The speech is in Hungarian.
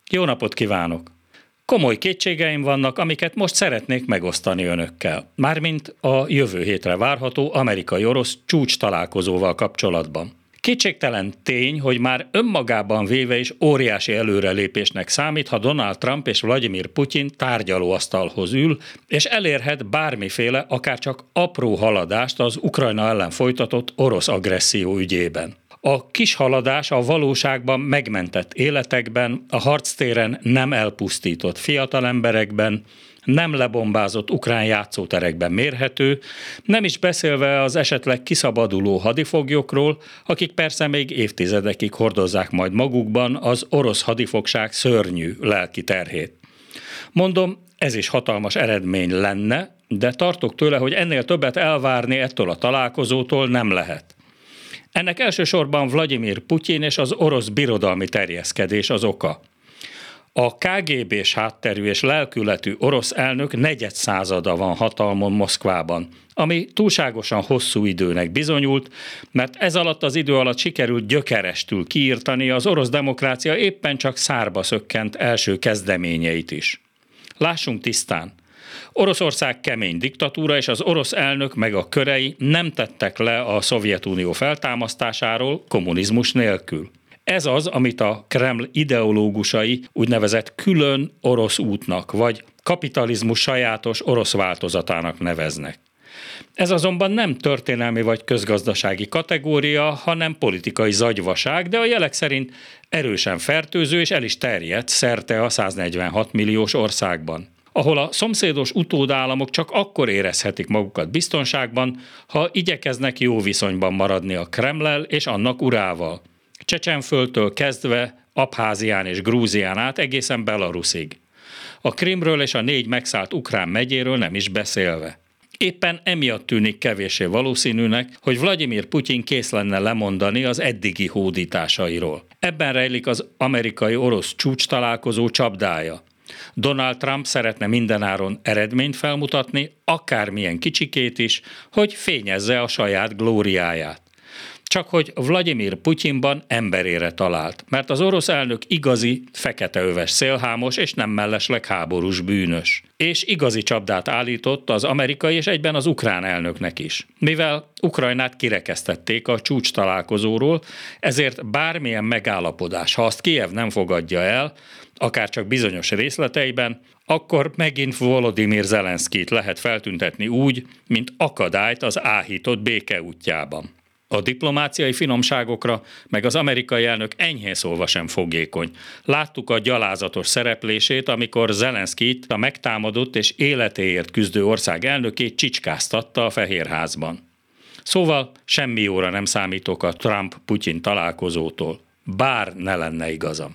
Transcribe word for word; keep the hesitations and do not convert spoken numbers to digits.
Jó napot kívánok! Komoly kétségeim vannak, amiket most szeretnék megosztani önökkel. Mármint a jövő hétre várható amerikai-orosz csúcs találkozóval kapcsolatban. Kétségtelen tény, hogy már önmagában véve is óriási előrelépésnek számít, ha Donald Trump és Vladimir Putyin tárgyalóasztalhoz ül, és elérhet bármiféle, akárcsak apró haladást az Ukrajna ellen folytatott orosz agresszió ügyében. A kis haladás a valóságban megmentett életekben, a harctéren nem elpusztított fiatalemberekben, nem lebombázott ukrán játszóterekben mérhető, nem is beszélve az esetleg kiszabaduló hadifoglyokról, akik persze még évtizedekig hordozzák majd magukban az orosz hadifogság szörnyű lelki terhét. Mondom, ez is hatalmas eredmény lenne, de tartok tőle, hogy ennél többet elvárni ettől a találkozótól nem lehet. Ennek elsősorban Vladimir Putyin és az orosz birodalmi terjeszkedés az oka. A ká gé bés hátterű és lelkületű orosz elnök negyedszázada van hatalmon Moszkvában, ami túlságosan hosszú időnek bizonyult, mert ez alatt az idő alatt sikerült gyökerestül kiírtani az orosz demokrácia éppen csak szárba szökkent első kezdeményeit is. Lássunk tisztán! Oroszország kemény diktatúra, és az orosz elnök meg a körei nem tettek le a Szovjetunió feltámasztásáról kommunizmus nélkül. Ez az, amit a Kreml ideológusai úgynevezett külön orosz útnak, vagy kapitalizmus sajátos orosz változatának neveznek. Ez azonban nem történelmi vagy közgazdasági kategória, hanem politikai zagyvaság, de a jelek szerint erősen fertőző és el is terjedt szerte a száznegyvenhat milliós országban, ahol a szomszédos utódállamok csak akkor érezhetik magukat biztonságban, ha igyekeznek jó viszonyban maradni a Kremllel és annak urával. Csecsenföldtől kezdve Abházián és Grúzián át egészen Belaruszig. A Krimről és a négy megszállt ukrán megyéről nem is beszélve. Éppen emiatt tűnik kevéssé valószínűnek, hogy Vladimir Putyin kész lenne lemondani az eddigi hódításairól. Ebben rejlik az amerikai-orosz csúcs találkozó csapdája. Donald Trump szeretne mindenáron eredményt felmutatni, akármilyen kicsikét is, hogy fényezze a saját glóriáját. Csak hogy Vladimir Putyinban emberére talált, mert az orosz elnök igazi, feketeöves szélhámos és nem mellesleg háborús bűnös. És igazi csapdát állított az amerikai és egyben az ukrán elnöknek is. Mivel Ukrajnát kirekesztették a csúcs találkozóról, ezért bármilyen megállapodás, ha azt Kijev nem fogadja el, akár csak bizonyos részleteiben, akkor megint Volodymyr Zelenszkijt lehet feltüntetni úgy, mint akadályt az áhított béke útjában. A diplomáciai finomságokra meg az amerikai elnök enyhén szólva sem fogékony. Láttuk a gyalázatos szereplését, amikor Zelenszkijt, a megtámadott és életéért küzdő ország elnökét csicskáztatta a Fehérházban. Szóval semmi jóra nem számítok a Trump-Putyin találkozótól, bár ne lenne igazam.